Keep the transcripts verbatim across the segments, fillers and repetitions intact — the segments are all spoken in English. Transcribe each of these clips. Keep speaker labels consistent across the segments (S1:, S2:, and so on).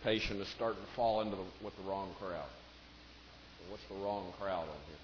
S1: temptation is starting to fall into the, with the wrong crowd. So what's the wrong crowd on here?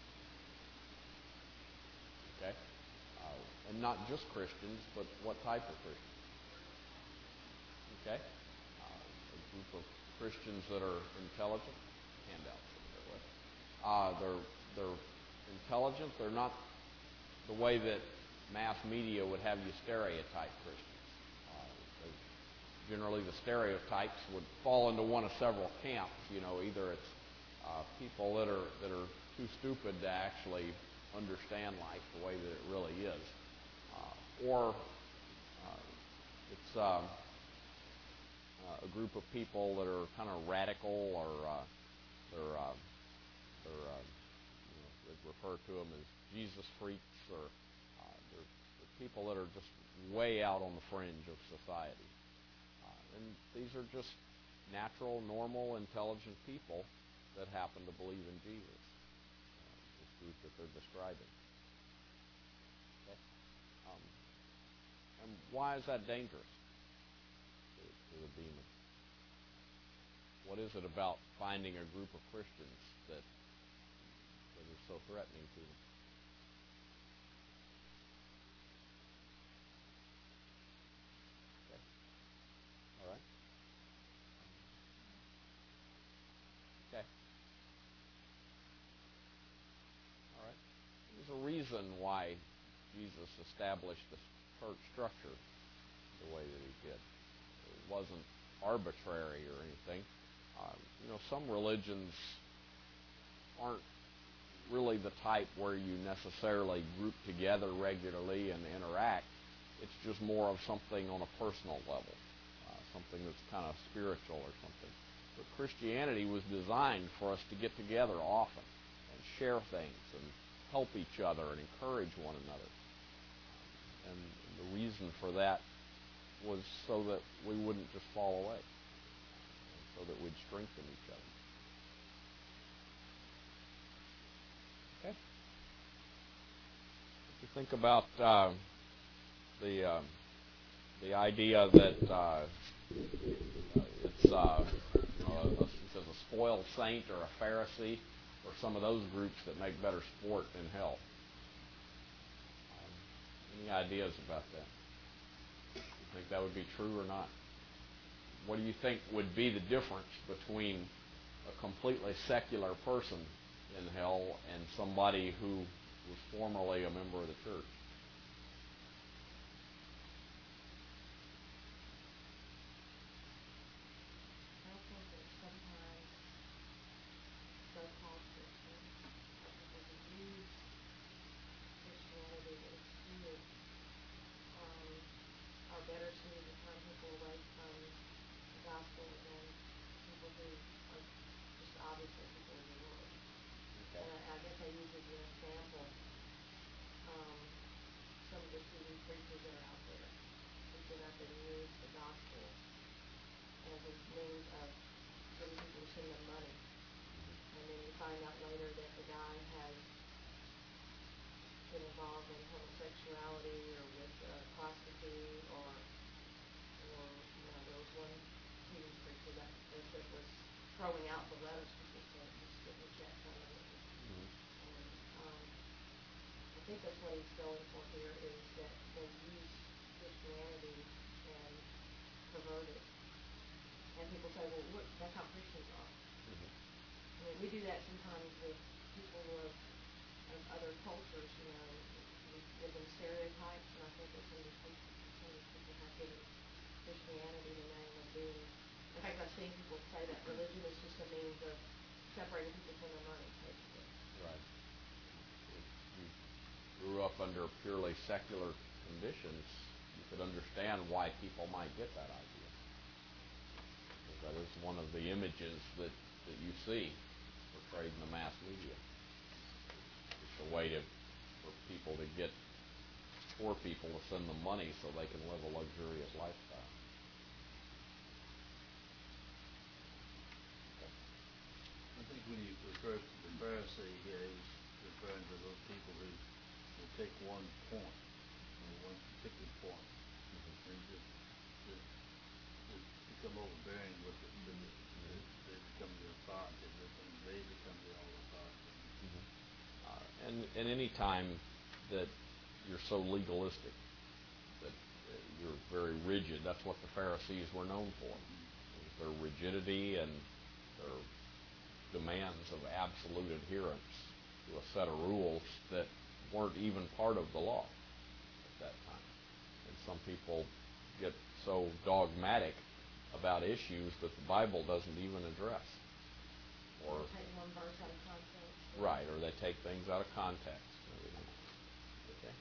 S1: Okay? Uh, and not just Christians, but what type of Christians? Okay? Uh, a group of Christians that are intelligent. Handouts in there with. Uh, they're, they're intelligent. They're not the way that mass media would have you stereotype Christians. Uh, generally, the stereotypes would fall into one of several camps. You know, either it's uh, people that are that are too stupid to actually understand life the way that it really is, uh, or uh, it's um, uh, a group of people that are kind of radical, or uh, they're uh, they're uh, you know, they refer to them as Jesus freaks, or uh, they're, they're people that are just way out on the fringe of society. Uh, and these are just natural, normal, intelligent people that happen to believe in Jesus, uh, this group that they're describing. Okay? Um, and why is that dangerous to, to the demon? What is it about finding a group of Christians that, that is so threatening to them? Okay. All right. Okay. All right. There's a reason why Jesus established the church structure the way that he did. It wasn't arbitrary or anything. Um, you know, some religions aren't really the type where you necessarily group together regularly and interact. It's just more of something on a personal level, uh, something that's kind of spiritual or something. But Christianity was designed for us to get together often and share things and help each other and encourage one another. And the reason for that was so that we wouldn't just fall away, and so that we'd strengthen each other. Okay? If you think about uh, the uh, the idea that uh, it's uh, you know, a, it says a spoiled saint or a Pharisee, or some of those groups that make better sport in hell. Um, any ideas about that? You think that would be true or not? What do you think would be the difference between a completely secular person in hell and somebody who was formerly a member of the church?
S2: I think that sometimes so-called Christians are people who use Christianity as tools um, are better suited to turn people away from the gospel than people who are just obviously people of the world.
S1: Okay.
S2: And I, I guess I use as an example um, some of the T V preachers that are out there who get up and use the gospel as a means of getting people to send them money. And then you find out later that the guy has been involved in homosexuality or with a prostitute, or, or you know, there was one T V preacher that, that was throwing out the letters people sent, just getting a check from them.
S1: Mm-hmm.
S2: And um, I think that's what he's going for here, is that they use Christianity and pervert it. And people say, well, look, that's how Christians are.
S1: Mm-hmm.
S2: I mean, we do that sometimes with people of, of other cultures, you know, we give them stereotypes, and I think that some of these people, some of these people have given Christianity the name of being, in fact, I've seen people say that religion is just a means of separating people from their money, basically.
S1: Right. If you grew up under purely secular conditions, you could understand why people might get that idea. Because that is one of the images that, that you see portrayed in the mass media. It's a way to, for people to get poor people to send them money so they can live a luxurious lifestyle.
S3: I think when he refers to the Pharisee here, he's referring to those people who will take one point, or one particular point, mm-hmm. and just, just, just become overbearing with it, so that they, they become the authoritative, and they become the all authoritative.
S1: Mm-hmm. Uh, and and any time that you're so legalistic, that uh, you're very rigid, that's what the Pharisees were known for. Mm-hmm. Their rigidity and their demands of absolute adherence to a set of rules that weren't even part of the law at that time. And some people get so dogmatic about issues that the Bible doesn't even address. Or
S2: take one verse out of context.
S1: Right, or they take things out of context. Okay.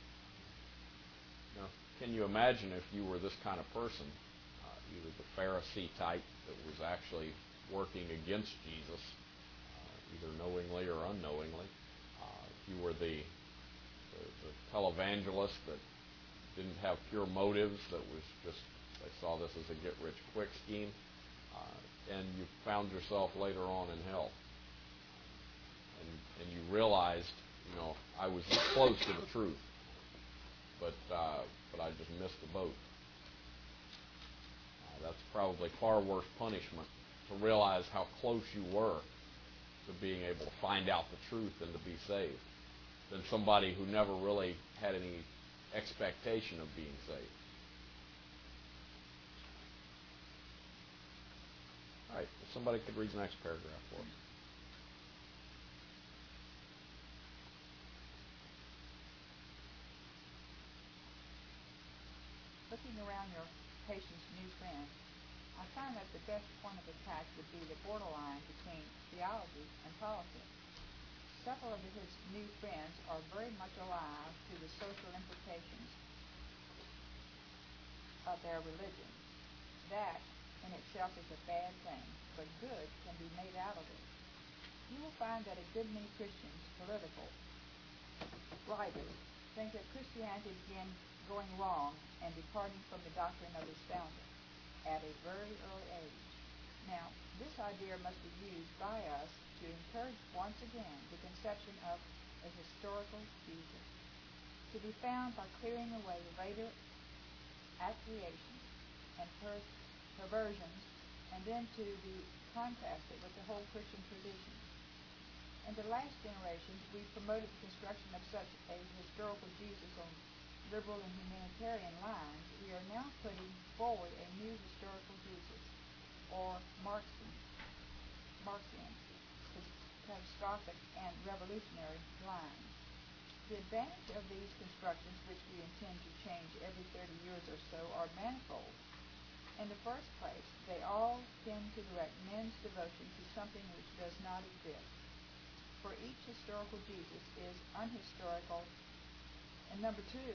S1: Now, can you imagine if you were this kind of person, uh, either the Pharisee type that was actually working against Jesus, uh, either knowingly or unknowingly, uh, if you were the, the, the televangelist that didn't have pure motives, that was just, they saw this as a get-rich-quick scheme, uh, and you found yourself later on in hell. And, and you realized, you know, I was this close to the truth, but uh, but I just missed the boat. Uh, that's probably far worse punishment, to realize how close you were to being able to find out the truth and to be saved, than somebody who never really had any expectation of being saved. All right, if somebody could read the next paragraph for us.
S4: Looking around your patient's new friend, I find that the best point of attack would be the borderline between theology and politics. Several of his new friends are very much alive to the social implications of their religion. That in itself is a bad thing, but good can be made out of it. You will find that a good many Christians, political writers, think that Christianity began going wrong and departing from the doctrine of its founder at a very early age. Now, this idea must be used by us to encourage once again the conception of a historical Jesus, to be found by clearing away later affiliations and per- perversions, and then to be contrasted with the whole Christian tradition. In the last generation, we promoted the construction of such a historical Jesus on liberal and humanitarian lines. We are now putting forward a new historical Jesus, or Marxian, Marxian, catastrophic and revolutionary lines. The advantage of these constructions, which we intend to change every thirty years or so, are manifold. In the first place, they all tend to direct men's devotion to something which does not exist. For each historical Jesus is unhistorical. And number two,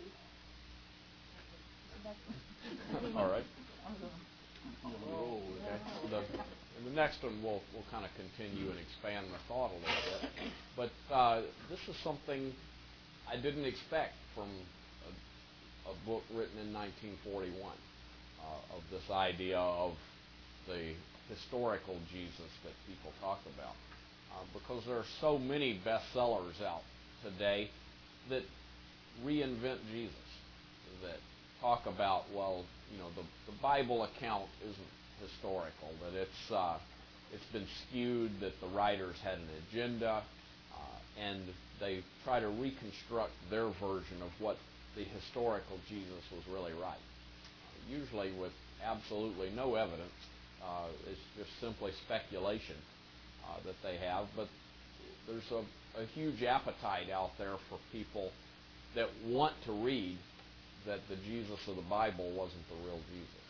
S1: All right.
S3: Oh,
S1: okay. The, the next one we'll we'll kind of continue and expand the thought a little bit. But uh, this is something I didn't expect from a, a book written in nineteen forty-one, uh, of this idea of the historical Jesus that people talk about. Uh, because there are so many bestsellers out today that reinvent Jesus, that talk about, well, you know, the, the Bible account isn't historical, that it's uh, it's been skewed, that the writers had an agenda, uh, and they try to reconstruct their version of what the historical Jesus was really right. Uh, usually with absolutely no evidence. Uh, it's just simply speculation uh, that they have, but there's a, a huge appetite out there for people that want to read that the Jesus of the Bible wasn't the real Jesus.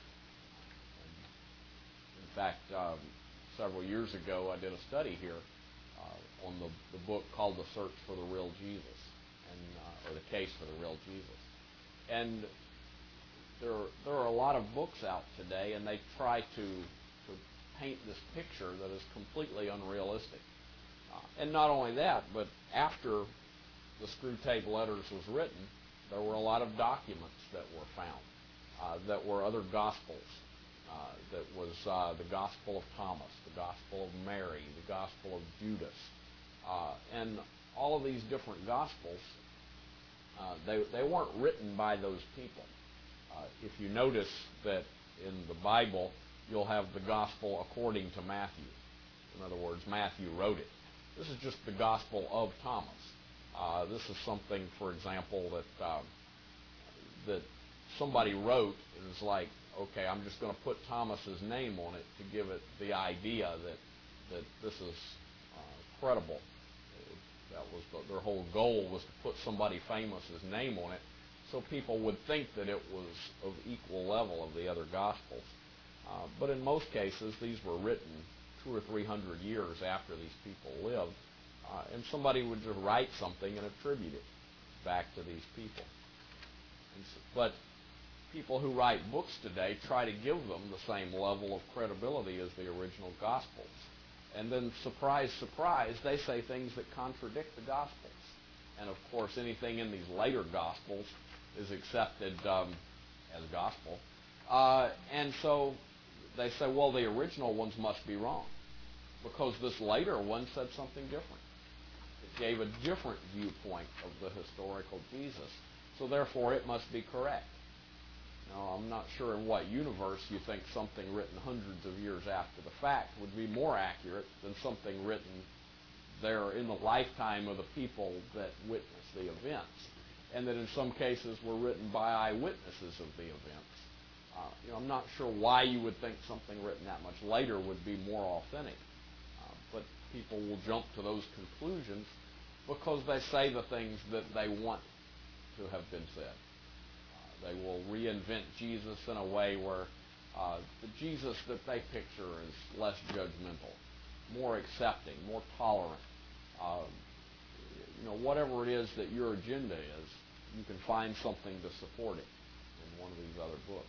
S1: And in fact, um, several years ago, I did a study here uh, on the, the book called The Search for the Real Jesus, and uh, or The Case for the Real Jesus. And there are, there are a lot of books out today, and they try to, to paint this picture that is completely unrealistic. Uh, and not only that, but after the Screwtape Letters was written, there were a lot of documents that were found uh, that were other Gospels. Uh, that was uh, the Gospel of Thomas, the Gospel of Mary, the Gospel of Judas. Uh, and all of these different Gospels, uh, they, they weren't written by those people. Uh, if you notice that in the Bible, you'll have the gospel according to Matthew. In other words, Matthew wrote it. This is just the Gospel of Thomas. Uh, this is something, for example, that uh, that somebody wrote. It was like, okay, I'm just going to put Thomas's name on it to give it the idea that that this is uh, credible. It, that was the, their whole goal, was to put somebody famous's name on it, so people would think that it was of equal level of the other Gospels. Uh, but in most cases, these were written two or three hundred years after these people lived, uh, and somebody would just write something and attribute it back to these people. And so, but people who write books today try to give them the same level of credibility as the original Gospels. And then, surprise, surprise, they say things that contradict the Gospels. And, of course, anything in these later Gospels is accepted um, as gospel. Uh, and so they say, well, the original ones must be wrong, because this later one said something different. It gave a different viewpoint of the historical Jesus, so therefore it must be correct. Now, I'm not sure in what universe you think something written hundreds of years after the fact would be more accurate than something written there in the lifetime of the people that witnessed the events, and that in some cases were written by eyewitnesses of the events. Uh, you know, I'm not sure why you would think something written that much later would be more authentic, uh, but people will jump to those conclusions because they say the things that they want to have been said. Uh, they will reinvent Jesus in a way where uh, the Jesus that they picture is less judgmental, more accepting, more tolerant. Uh, you know, whatever it is that your agenda is, you can find something to support it in one of these other books.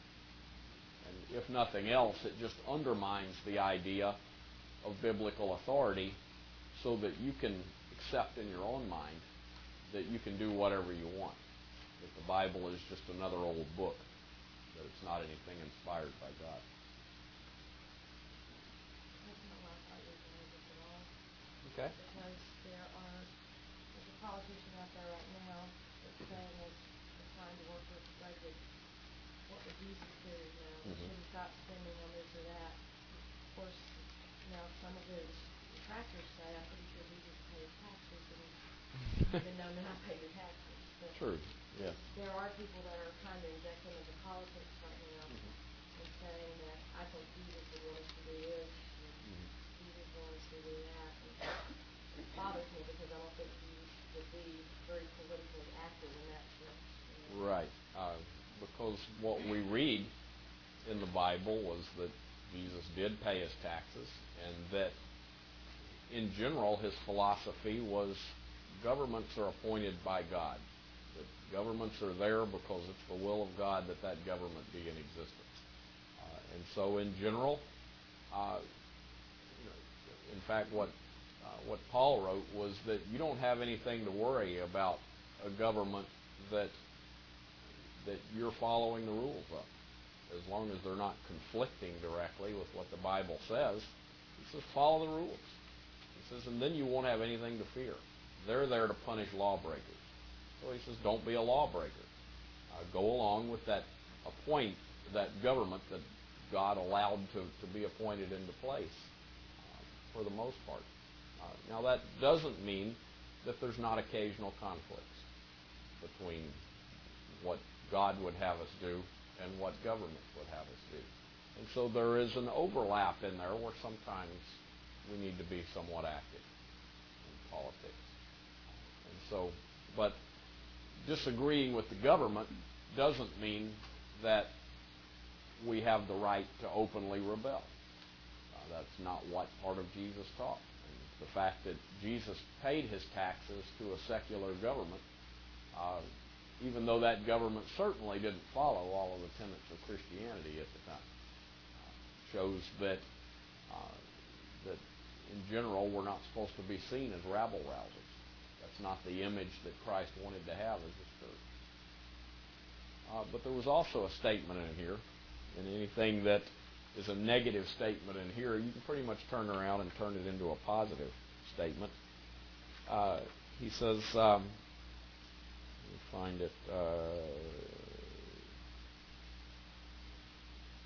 S1: And if nothing else, it just undermines the idea of biblical authority, so that you can accept in your own mind that you can do whatever you want. That the Bible is just another old book, that it's not anything inspired by God. Okay.
S2: Because there are, there's a politician out there right now that's saying that they're trying to work with budget. What would Jesus do now? We
S1: Mhm.
S2: shouldn't stop spending on this or that. Of course, now some of his detractors say, I'm pretty sure Jesus pays taxes, and even though not pay your taxes. But
S1: True. Yeah.
S2: there are people that are trying to inject him into politics right now,
S1: Mhm.
S2: and saying that I think Jesus would want us to do this, and
S1: Mhm.
S2: Jesus wants us to do that. And it bothers me because I don't think Jesus would be very politically active in that sense. You know?
S1: Right. Uh, because what we read in the Bible was that Jesus did pay his taxes, and that in general his philosophy was governments are appointed by God. That governments are there because it's the will of God that that government be in existence. Uh, and so in general, uh, you know, in fact, what uh, what Paul wrote was that you don't have anything to worry about a government that that you're following the rules of, as long as they're not conflicting directly with what the Bible says. He says, follow the rules. He says, and then you won't have anything to fear. They're there to punish lawbreakers. So he says, don't be a lawbreaker. Uh, go along with that appoint that government that God allowed to, to be appointed into place uh, for the most part. Uh, now that doesn't mean that there's not occasional conflicts between what God would have us do and what government would have us do. And so there is an overlap in there where sometimes we need to be somewhat active in politics. And so, but disagreeing with the government doesn't mean that we have the right to openly rebel. Uh, that's not what part of Jesus taught. And the fact that Jesus paid his taxes to a secular government, uh, even though that government certainly didn't follow all of the tenets of Christianity at the time, uh, shows that uh, that in general we're not supposed to be seen as rabble-rousers. That's not the image that Christ wanted to have as his church. Uh, but there was also a statement in here, and anything that is a negative statement in here, you can pretty much turn around and turn it into a positive statement. Uh, he says, um, let me find it. Uh,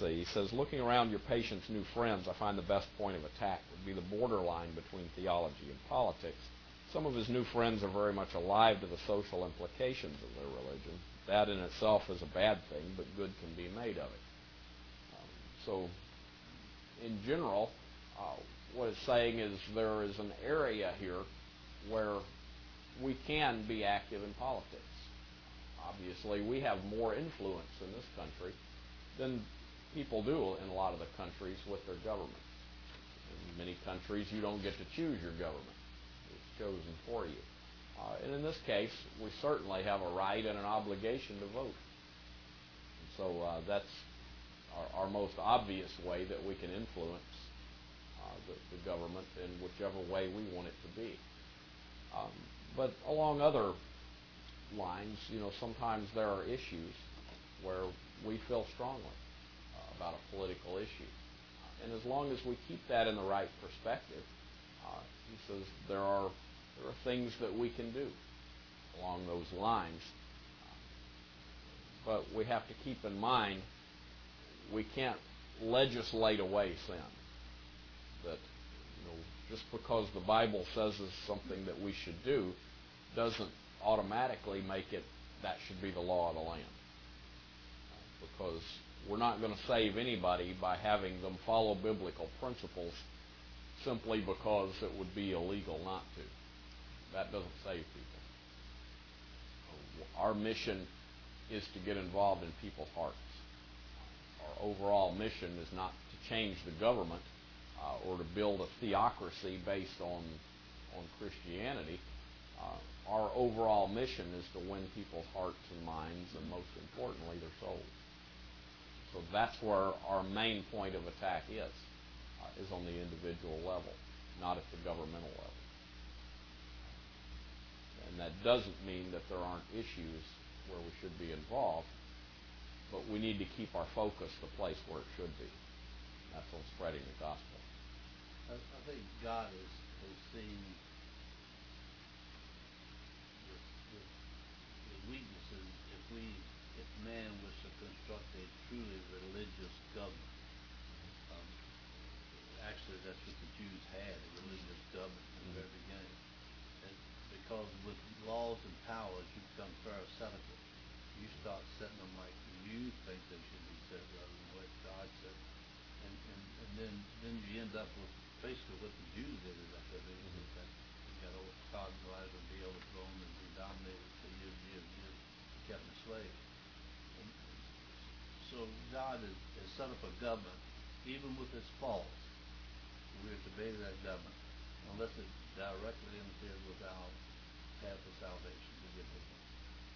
S1: see. He says, looking around your patient's new friends, I find the best point of attack would be the borderline between theology and politics. Some of his new friends are very much alive to the social implications of their religion. That in itself is a bad thing, but good can be made of it. Um, so, in general, uh, what it's saying is there is an area here where we can be active in politics. Obviously, we have more influence in this country than people do in a lot of the countries with their government. In many countries, you don't get to choose your government. It's chosen for you. Uh, and in this case, we certainly have a right and an obligation to vote. And so uh, that's our, our most obvious way that we can influence uh, the, the government in whichever way we want it to be. Um, but along other lines, you know, sometimes there are issues where we feel strongly uh, about a political issue. Uh, and as long as we keep that in the right perspective, uh, he says there are, there are things that we can do along those lines. Uh, but we have to keep in mind we can't legislate away sin. That, you know, just because the Bible says it's something that we should do doesn't automatically make it that should be the law of the land. Uh, because we're not going to save anybody by having them follow biblical principles simply because it would be illegal not to. That doesn't save people. Our mission is to get involved in people's hearts. Our overall mission is not to change the government uh, or to build a theocracy based on, on Christianity. Uh, our overall mission is to win people's hearts and minds, and most importantly, their souls. So that's where our main point of attack is, uh, is on the individual level, not at the governmental level. And that doesn't mean that there aren't issues where we should be involved, but we need to keep our focus the place where it should be. That's on spreading the gospel.
S3: I, I think God has, has seen weaknesses if we, if man was to construct a truly religious government. Um, actually, that's what the Jews had, a religious government in the very beginning. And because with laws and powers, you become pharisaical. You start setting them like you think they should be set rather than what God said. And, and, and then, then you end up with basically what the Jews ended up with. Mm-hmm. That you got to cognize and be overthrown and be dominated for years, years, years, kept enslaved. And so God has, has set up a government, even with its faults. We're to obey that government unless it directly interferes with our path of salvation to get with Him.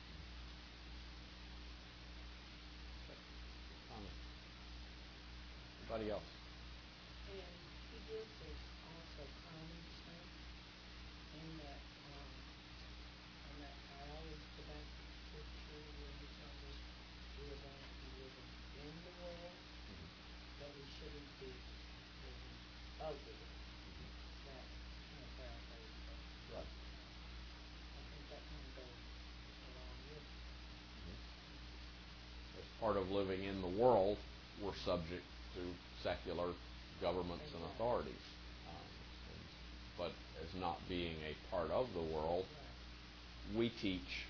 S1: Anybody else?
S5: And he gives us also common sense in that, um, and that I always go back to the scripture where he tells us we are going to be living in the world,
S1: Mm-hmm.
S5: but we shouldn't be living of the world.
S1: Mm-hmm.
S5: That kind of paraphrase, but
S1: Right.
S5: I think that kind of goes along with it.
S1: Mm-hmm. As part of living in the world, we're subject to secular governments and authorities. Um, and, but as not being a part of the world, right, we teach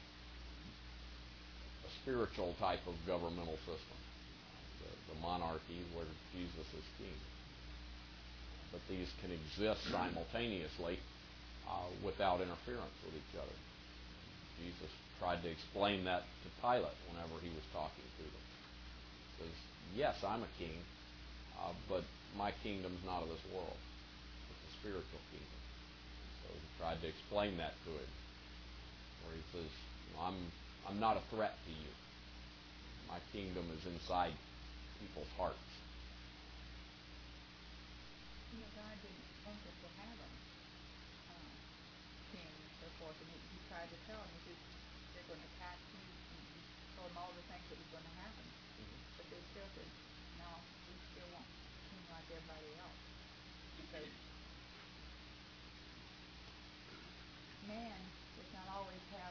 S1: a spiritual type of governmental system, uh, the, the monarchy where Jesus is king. But these can exist simultaneously uh, without interference with each other. Jesus tried to explain that to Pilate whenever he was talking to them. He says, yes, I'm a king, uh, but my kingdom's not of this world. It's a spiritual kingdom. So he tried to explain that to him, where he says, I'm, I'm not a threat to you. My kingdom is inside people's hearts.
S4: You know, God didn't want them to have a uh, king and so forth, and he, he tried to tell them, he says, they're going to attack you, and he told them all the things that was going to happen. Mm-hmm. But they still said, no, we still want a king like everybody else. Because man does not always have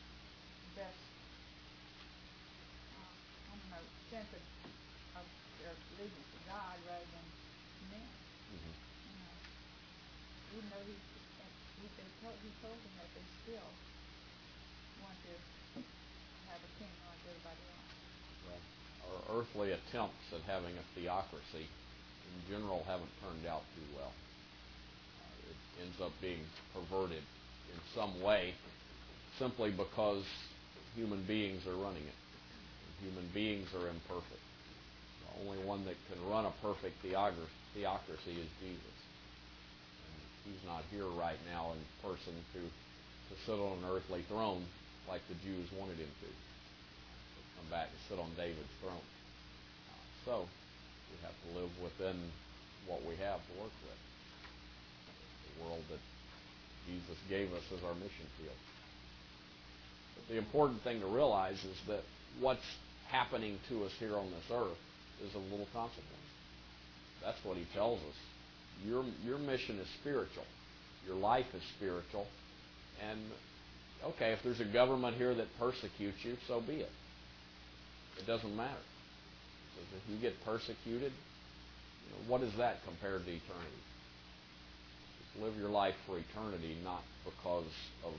S4: the best, uh, I don't know, sense of, of their allegiance to God rather than to men.
S1: Mm-hmm.
S4: You know, even though he he they told he told them that they still want to have a king like everybody else.
S1: Well, our earthly attempts at having a theocracy in general haven't turned out too well. Uh, it ends up being perverted in some way simply because human beings are running it. And human beings are imperfect. The only one that can run a perfect theocracy, theocracy is Jesus. And he's not here right now in person to, to sit on an earthly throne like the Jews wanted him to. To come back and sit on David's throne. Uh, so, we have to live within what we have to work with. The world that Jesus gave us as our mission field. But the important thing to realize is that what's happening to us here on this earth is of little consequence. That's what he tells us. Your, your mission is spiritual. Your life is spiritual. And, okay, if there's a government here that persecutes you, so be it. It doesn't matter. Because if you get persecuted, you know, what is that compared to eternity? Just live your life for eternity, not because of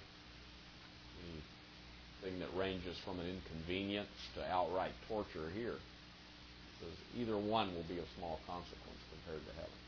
S1: anything that ranges from an inconvenience to outright torture here. Because either one will be of small consequence compared to heaven.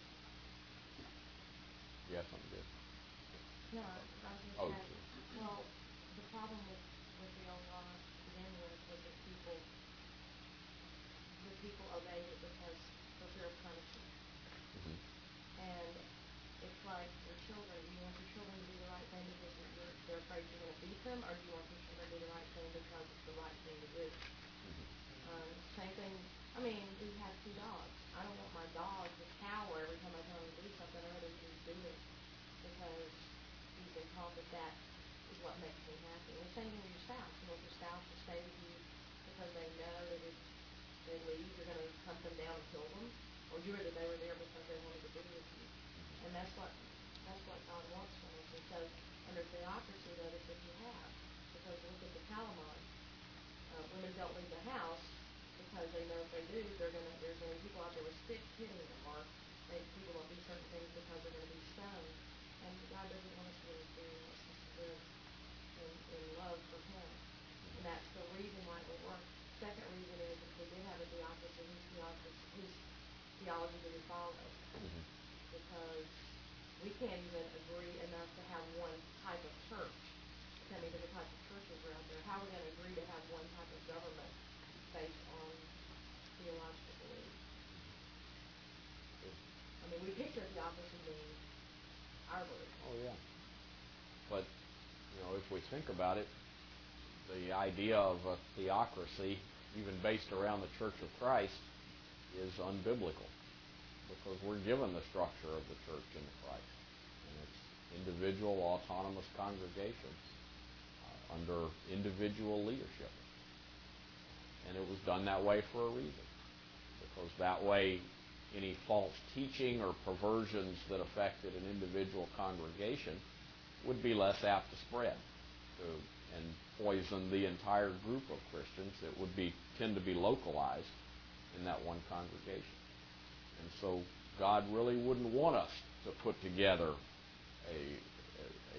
S1: You have something good?
S2: No, I was just
S1: Oh,
S2: saying, well, the problem with, with the old law to begin with was that people, the people obeyed it because for fear of punishment.
S1: Mm-hmm.
S2: And it's like your children, do you want your children to do the right thing because you're, they're afraid you're going to beat them, or do you want your children to do the right thing because it's the right thing to do?
S1: Mm-hmm.
S2: Um, same thing, I mean, we have two dogs. I don't want my dog to cower every time I tell him to do something. I'd rather he just do it because he's been taught that that is what makes me happy. And the same thing with your spouse. You want your spouse to stay with you because they know that if they leave, you're going to hunt them down and kill them, or you that they were there because they wanted to be with you. And that's what that's what God wants from us. And so under theocracy, that is what you have. Because look at the Talmud. Uh, women don't leave the house because they know if they do, they're gonna there's gonna be people out there with sticks hitting them, or they, people don't do certain things because they're gonna be stoned. And God doesn't want us to live there. He wants us to live in, in love for Him. And that's the reason why it will work. Second reason is if we did have a theocracy, whose theocracy, whose theology do we follow?
S1: Mm-hmm.
S2: Because we can't even agree enough to have one type of church. I mean, different types of churches are out there. How are we going to agree to have one type of government based on theological belief? I mean, we picture theocracy being our belief.
S1: Oh, yeah. But, you know, if we think about it, the idea of a theocracy, even based around the Church of Christ, is unbiblical. Because we're given the structure of the church in Christ. And it's individual, autonomous congregations uh, under individual leadership. And it was done that way for a reason. Because that way, any false teaching or perversions that affected an individual congregation would be less apt to spread to, and poison the entire group of Christians. It would be tend to be localized in that one congregation. And so God really wouldn't want us to put together a, a, a,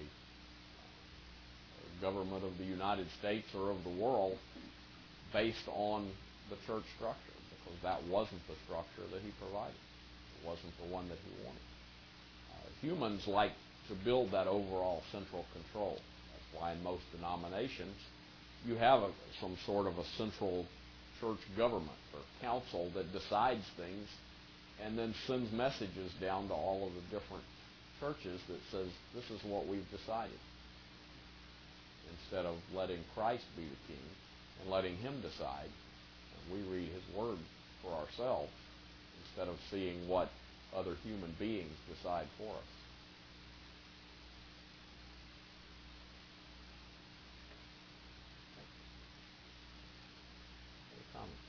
S1: a government of the United States or of the world based on the church structure, because that wasn't the structure that He provided. It wasn't the one that He wanted. Uh, humans like to build that overall central control. That's why in most denominations you have a, some sort of a central church government or council that decides things and then sends messages down to all of the different churches that says, this is what we've decided. Instead of letting Christ be the king and letting Him decide, and we read His word for ourselves instead of seeing what other human beings decide for us. Any comments?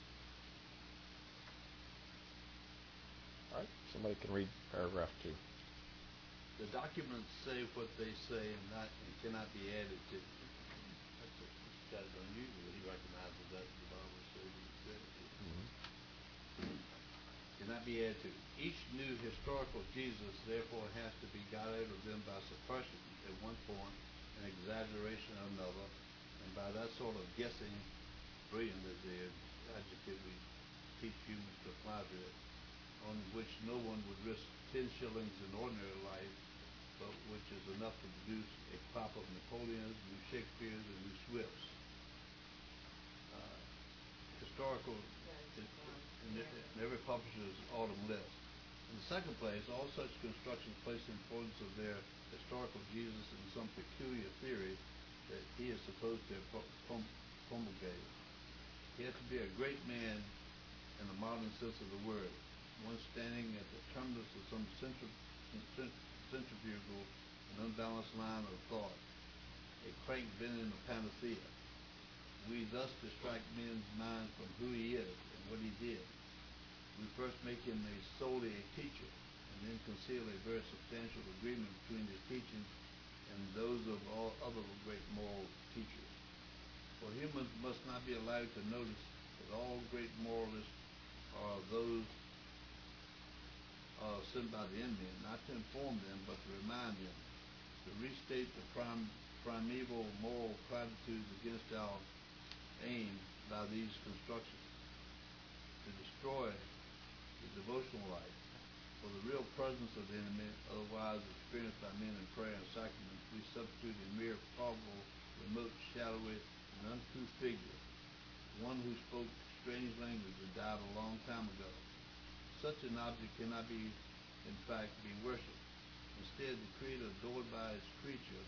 S1: All right, somebody can read paragraph two.
S3: The documents say what they say and not and cannot be added to. That's, a, that's kind of unusual. He recognizes that the Bible says he said it.
S1: Mm-hmm.
S3: cannot be added to. Each new historical Jesus, therefore, has to be got out of them by suppression at one point, and exaggeration at another, and by that sort of guessing, brilliant is the adjective we teach humans to apply to it, on which no one would risk ten shillings in ordinary life, but which is enough to produce a crop of Napoleons, new Shakespeares, and new Swifts. Uh, historical,
S2: That is, um,
S3: in,
S2: yeah.
S3: in every publisher's autumn list. In the second place, all such constructions place the importance of their historical Jesus in some peculiar theory that he is supposed to have prom- promulgated. He had to be a great man in the modern sense of the word, one standing at the terminus of some centri- cent- centrifugal and unbalanced line of thought, a crank bending a panacea. We thus distract men's minds from who he is and what he did. We first make him a solely a teacher, and then conceal a very substantial agreement between his teachings and those of all other great moral teachers. For humans must not be allowed to notice that all great moralists are those uh, sent by the enemy, not to inform them, but to remind them, to restate the prim- primeval moral platitudes against our aim by these constructions, to destroy the devotional life. For the real presence of the enemy, otherwise experienced by men in prayer and sacrament, we substitute a mere probable, remote, shadowy, and uncouth figure, one who spoke strange language and died a long time ago. Such an object cannot be, in fact, be worshipped. Instead, the Creator adored by his creature,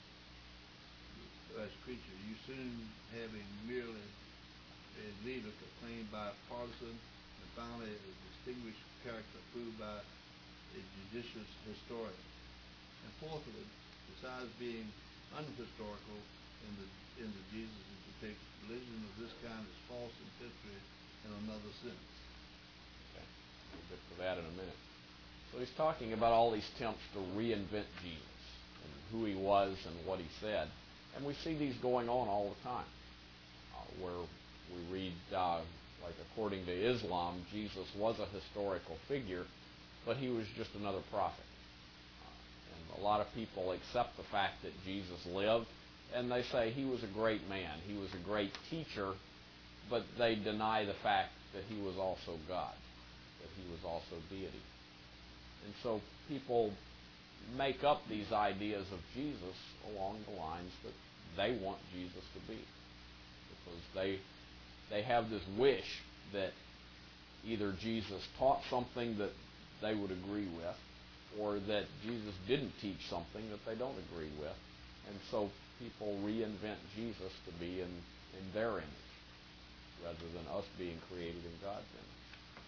S3: as creature, you soon have a merely a leader proclaimed by a partisan, and finally a distinguished character proved by a judicious historian. And fourthly, besides being unhistorical in the in the Jesus who depicts, religion of this kind is false and history in another sense.
S1: Okay, we'll get to that in a minute. So he's talking about all these attempts to reinvent Jesus and who he was and what he said. And we see these going on all the time, uh, where we read, uh, like according to Islam, Jesus was a historical figure, but he was just another prophet. Uh, and a lot of people accept the fact that Jesus lived, and they say he was a great man, he was a great teacher, but they deny the fact that he was also God, that he was also deity. And so people make up these ideas of Jesus along the lines that they want Jesus to be, because they they have this wish that either Jesus taught something that they would agree with, or that Jesus didn't teach something that they don't agree with, and so people reinvent Jesus to be in, in their image rather than us being created in God's image.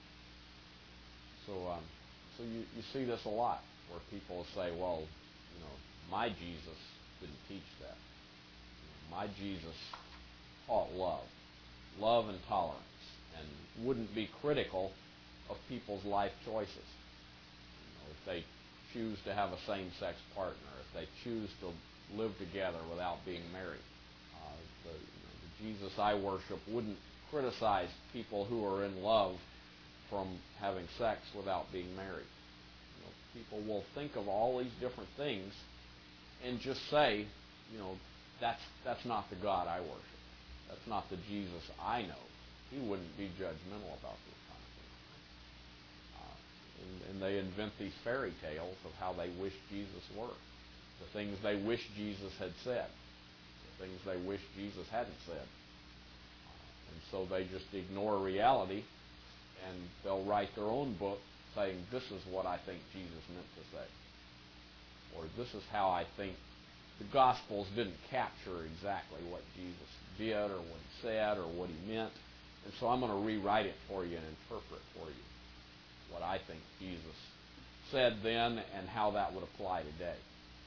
S1: So um, so you, you see this a lot, where people say, well, you know, my Jesus didn't teach that. You know, my Jesus taught love, love and tolerance, and wouldn't be critical of people's life choices. You know, if they choose to have a same-sex partner, if they choose to live together without being married. Uh, the, you know, the Jesus I worship wouldn't criticize people who are in love from having sex without being married. You know, people will think of all these different things and just say, you know, that's that's not the God I worship. That's not the Jesus I know. He wouldn't be judgmental about this kind of thing. Uh, and, and they invent these fairy tales of how they wish Jesus were, the things they wish Jesus had said, the things they wish Jesus hadn't said. Uh, and so they just ignore reality, and they'll write their own book saying, this is what I think Jesus meant to say. Or this is how I think the Gospels didn't capture exactly what Jesus did or what he said or what he meant. And so I'm going to rewrite it for you and interpret for you what I think Jesus said then and how that would apply today.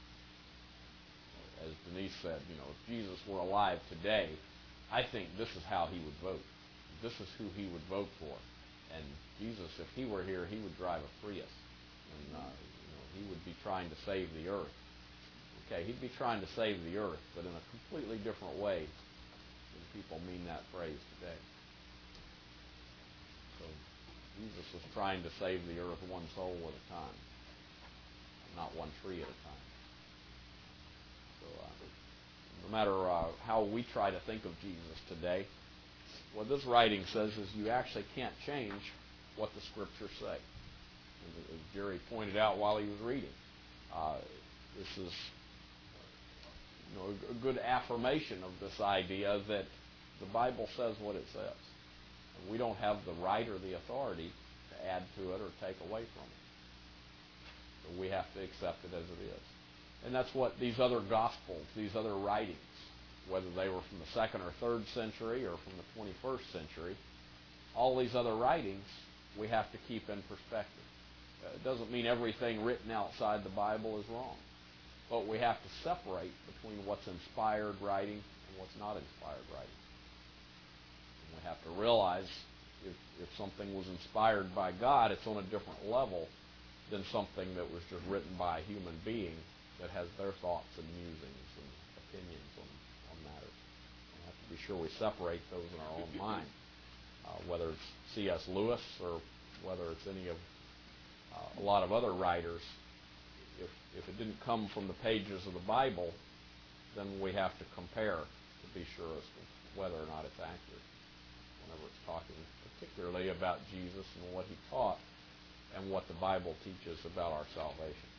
S1: As Denise said, you know, if Jesus were alive today, I think this is how he would vote. This is who he would vote for. And Jesus, if he were here, he would drive a Prius. And, uh, you know, he would be trying to save the earth. Okay, he'd be trying to save the earth, but in a completely different way than people mean that phrase today. So Jesus was trying to save the earth one soul at a time, not one tree at a time. So uh, no matter uh, how we try to think of Jesus today, what this writing says is you actually can't change what the Scriptures say. As Jerry pointed out while he was reading, uh, this is you know, a, a good affirmation of this idea that the Bible says what it says. And we don't have the right or the authority to add to it or take away from it. So we have to accept it as it is. And that's what these other Gospels, these other writings, whether they were from the second or third century or from the twenty-first century, all these other writings we have to keep in perspective. Uh, it doesn't mean everything written outside the Bible is wrong, but we have to separate between what's inspired writing and what's not inspired writing. And we have to realize if, if something was inspired by God, it's on a different level than something that was just written by a human being that has their thoughts and musings and opinions on, on matters. We have to be sure we separate those in our own mind, uh, whether it's C S Lewis or whether it's any of uh, a lot of other writers. If, if it didn't come from the pages of the Bible, then we have to compare to be sure as to whether or not it's accurate whenever it's talking particularly about Jesus and what he taught and what the Bible teaches about our salvation.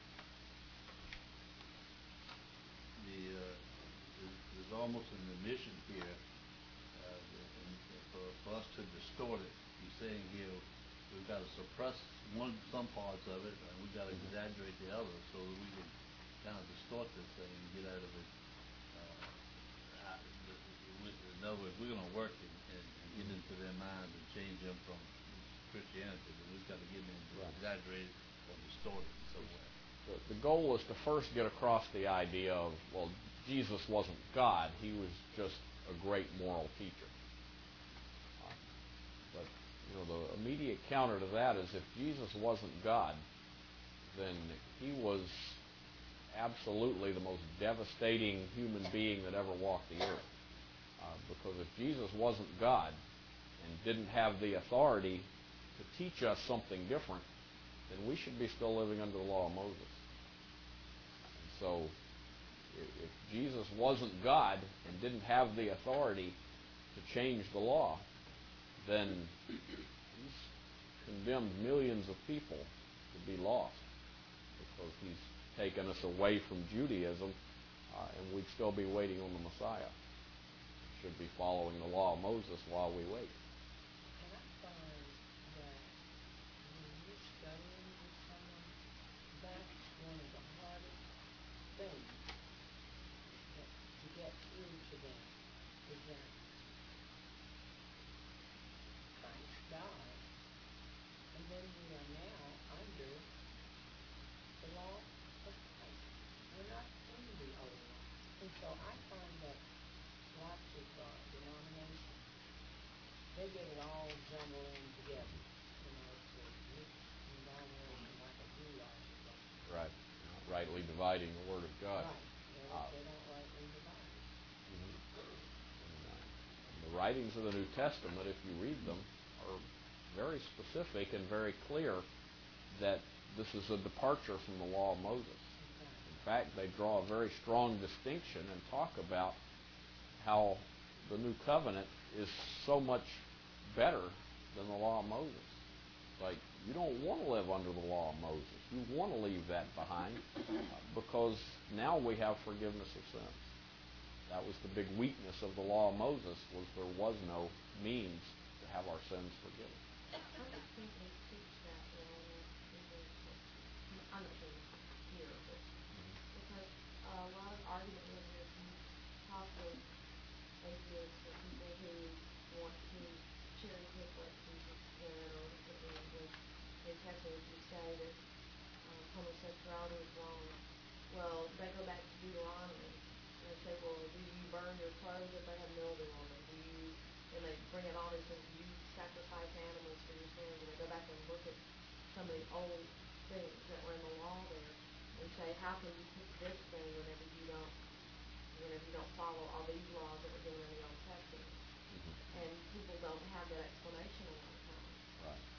S3: The, uh, there's, there's almost an admission here uh, and for, for us to distort it. He's saying here we've got to suppress one some parts of it, and we've got to
S1: Mm-hmm.
S3: exaggerate the others so that we can kind of distort this thing and get out of it. Uh, out, the, the, in other words, we're going to work and, and, and get into their minds and change them from Christianity, but we've got to get them to
S1: Right.
S3: exaggerate it or distort it in some way.
S1: The, the goal is to first get across the idea of, well, Jesus wasn't God. He was just a great moral teacher. Uh, but, you know, the immediate counter to that is if Jesus wasn't God, then he was absolutely the most devastating human being that ever walked the earth. Uh, because if Jesus wasn't God and didn't have the authority to teach us something different, then we should be still living under the law of Moses. And so, if, if Jesus wasn't God and didn't have the authority to change the law, then he's condemned millions of people to be lost because he's taken us away from Judaism, uh, and we'd still be waiting on the Messiah. We should be following the law of Moses while we wait.
S5: And I find that when you're studying with someone, that's one of the hardest things that, to get through to them is that Christ died, and then we are now under the law of Christ. We're not in the old law. And so I find that lots of uh, denominations, they get it all jumbled in together. You know, it's a mixed conglomeration like a goulash or something.
S1: Right. Not rightly dividing the Word of God.
S5: Right. They,
S1: Uh,
S5: they don't rightly divide it.
S1: mhm. And, uh, the writings of the New Testament, if you read them, are very specific and very clear that this is a departure from the law of Moses.
S5: Exactly.
S1: In fact, they draw a very strong distinction and talk about how the new covenant is so much better than the law of Moses. Like, you don't want to live under the law of Moses. You want to leave that behind uh, because now we have forgiveness of sins. That was the big weakness of the law of Moses, was there was no means to have our sins forgiven.
S2: I don't think they teach that well in in the church. I'm not sure here, but because a lot of argument when you talk with atheists or people who want to cherry pick what Jesus said, or you know, when in Texas you say that um, homosexuality is wrong. Well, they go back to Deuteronomy and they say, well, do you burn your clothes if they have mildew on them? Do you, and they bring it all these things. Do you sacrifice animals for your sins? And they go back and look at some of the old things that were in the law there and say, how can you keep this thing whenever you don't, whenever you don't follow all these laws that were given in the Old Testament?
S1: Mm-hmm.
S2: And people don't have that explanation a lot of times.
S1: Right.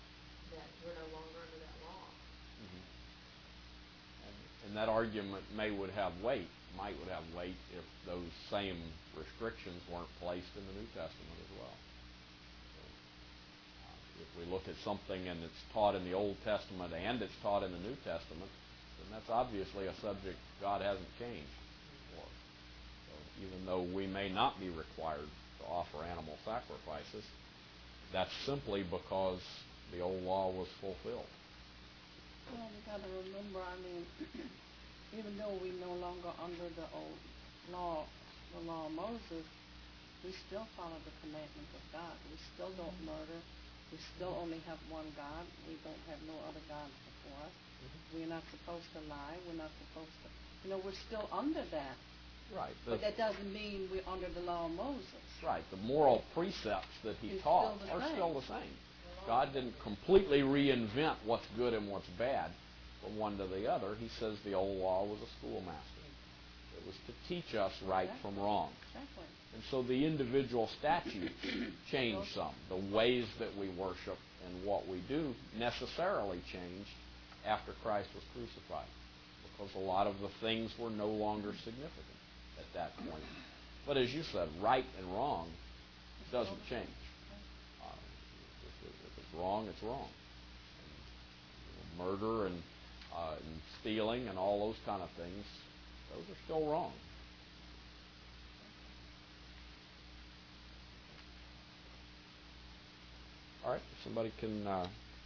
S2: that we're no longer under that law.
S1: Mhm. And, and that argument may would have weight, might would have weight if those same restrictions weren't placed in the New Testament as well. So, uh, if we look at something and it's taught in the Old Testament and it's taught in the New Testament, then that's obviously a subject God hasn't changed for. So even though we may not be required to offer animal sacrifices, that's simply because the old law was fulfilled.
S5: Well, we got to remember, I mean, even though we no longer under the old law, the law of Moses, we still follow the commandments of God. We still don't murder. We still only have one God. We don't have no other gods before us.
S1: Mm-hmm.
S5: We're not supposed to lie. We're not supposed to, you know, we're still under that.
S1: Right.
S5: But that doesn't mean we're under the law of Moses.
S1: Right. The moral precepts that he
S5: It's
S1: taught
S5: still the
S1: are
S5: same.
S1: still the same. God didn't completely reinvent what's good and what's bad from one to the other. He says the old law was a schoolmaster. It was to teach us right
S5: Exactly.
S1: from wrong.
S5: Exactly.
S1: And so the individual statutes change some. The ways that we worship and what we do necessarily changed after Christ was crucified, because a lot of the things were no longer significant at that point. But as you said, right and wrong doesn't change. Uh, if, it, if it's wrong, it's wrong. And, you know, murder and, uh, and stealing and all those kind of things, those are still wrong. All right, somebody can, uh, uh,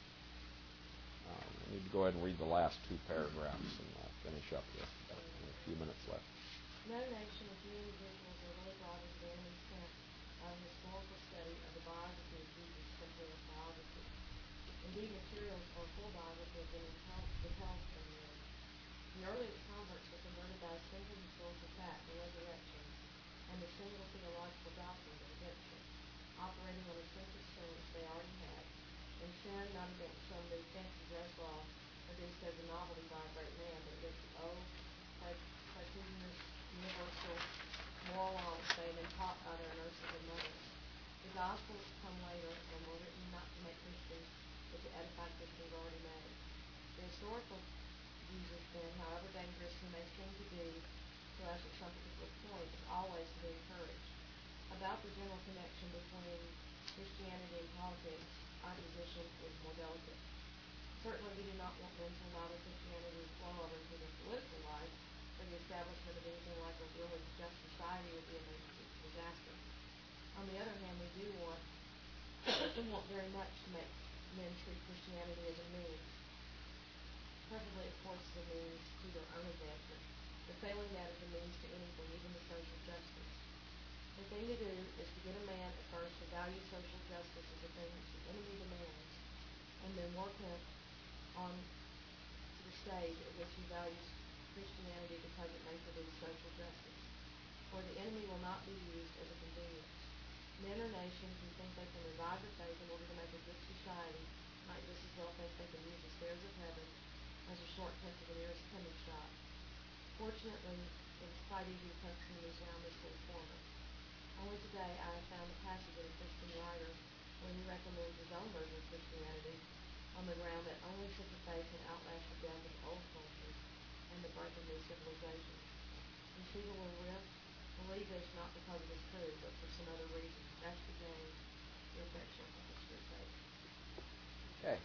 S1: I need to go ahead and read the last two paragraphs and uh, finish up here. Got a few minutes left.
S2: No nation or few individuals are really brought into the enemy's tent by a historical study of the biography of Jesus simply as biography. Indeed, materials for a full biography have been withheld withheld from them. The earliest converts were converted by a single historical fact, the resurrection, and the single theological doctrine, the redemption, operating on a sense of sin which they already had, and sin not against some new fancy dress law produced as a novelty by a great man, but against the old, platitudinous, universal, moral law which they had been taught by their nurses and mothers. The Gospels come later and were written not to make Christians, but to edify Christians already made. The historical Jesus, then, however dangerous he may seem to be to us at some particular point, is always to be encouraged. About the general connection between Christianity and politics, our position is more delicate. Certainly we do not want men to allow their Christianity to flow over into their political life, for the establishment of anything like a really just society would be a major disaster. On the other hand, we do want, we want very much to make men treat Christianity as a means, preferably, of course, as a means to their own advancement, but failing that as a means to anything, even to social justice. The thing to do is to get a man at first to value social justice as a thing which the enemy demands, and then work him on to the stage at which he values Christianity because it may produce social justice. For the enemy will not be used as a convenience. Men or nations who think they can revive the faith in order to make a good society might just as well think they can use the stairs of heaven as a shortcut to the nearest penny shop. Fortunately, it is quite easy to take some news around this little corner. Only today I have found a passage in a Christian writer where he recommends his own version of Christianity on the ground that only such a faith can outlast the death of old cultures and the break of new civilizations. When people will live, believe this not because it is true, but for some other reason. That's the game your affectionate Uncle Screwtape.
S1: Okay.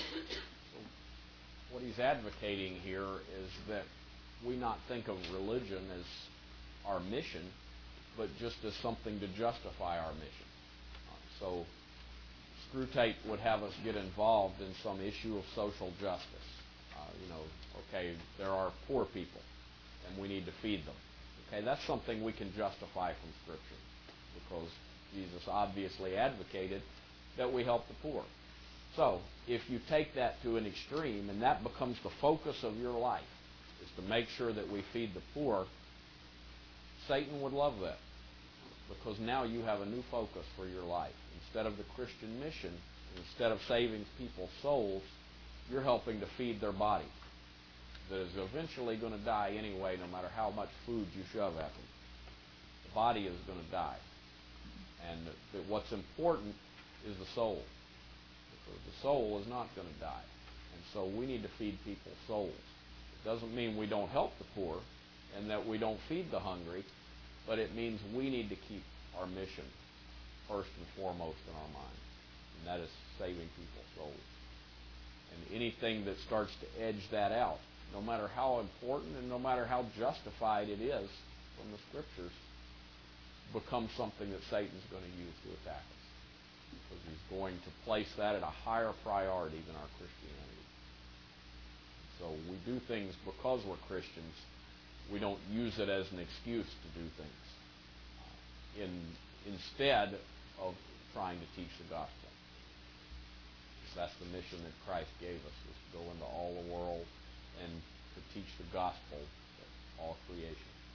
S1: So what he's advocating here is that we not think of religion as our mission, but just as something to justify our mission. Uh, so Screwtape would have us get involved in some issue of social justice. Uh, you know, okay, there are poor people, and we need to feed them. Okay, that's something we can justify from Scripture, because Jesus obviously advocated that we help the poor. So, if you take that to an extreme, and that becomes the focus of your life, is to make sure that we feed the poor, Satan would love that, because now you have a new focus for your life. Instead of the Christian mission, instead of saving people's souls, you're helping to feed their body that is eventually going to die anyway, no matter how much food you shove at them. The body is going to die. And that what's important is the soul. So the soul is not going to die. And so we need to feed people's souls. It doesn't mean we don't help the poor and that we don't feed the hungry, but it means we need to keep our mission first and foremost in our minds, and that is saving people's souls. And anything that starts to edge that out, no matter how important and no matter how justified it is from the Scriptures, becomes something that Satan's going to use to attack us. Because he's going to place that at a higher priority than our Christianity. So we do things because we're Christians. We don't use it as an excuse to do things. Uh, in, instead of trying to teach the gospel. That's the mission that Christ gave us, was to go into all the world and to teach the gospel to all creation.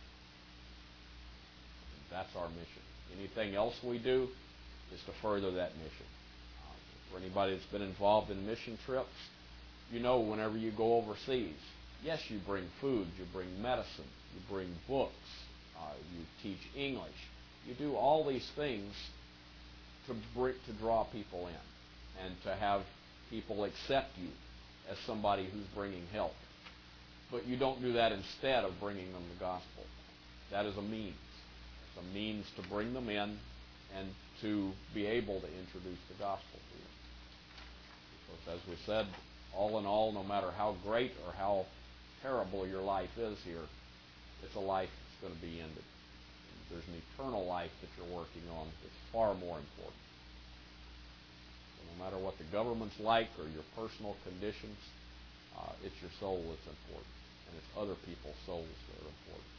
S1: And that's our mission. Anything else we do is to further that mission. Uh, for anybody that's been involved in mission trips, you know whenever you go overseas, yes, you bring food, you bring medicine, you bring books, uh, you teach English. You do all these things to bring, to draw people in and to have people accept you as somebody who's bringing help. But you don't do that instead of bringing them the gospel. That is a means. It's a means to bring them in and to be able to introduce the gospel to them. Because as we said, all in all, no matter how great or how terrible your life is here, it's a life that's going to be ended. There's an eternal life that you're working on that's far more important. So no matter what the government's like or your personal conditions, uh, it's your soul that's important. And it's other people's souls that are important.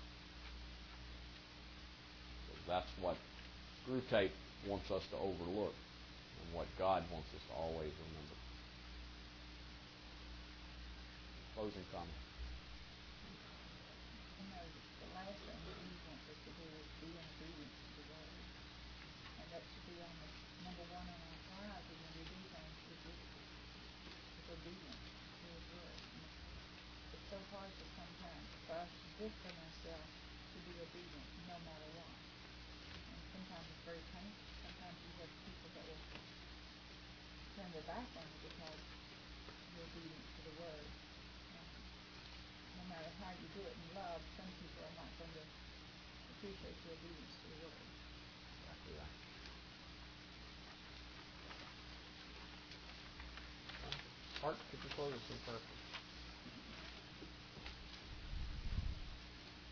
S1: So that's what Screwtape wants us to overlook and what God wants us to always remember. Closing comment.
S4: You know, the last thing that he wants us to do is be in obedience to the Word. And that should be on the number one on our priority when we do things, is, is obedience to His Word. And it's so hard for sometimes for us to discipline ourselves to be obedient no matter what. And sometimes it's very painful. Sometimes you have people that will turn their back on you because you're obedient to the Word. No matter how you do it in love, some people are not going to appreciate your obedience to the Word.
S1: Exactly right. Art, could you close us in prayer?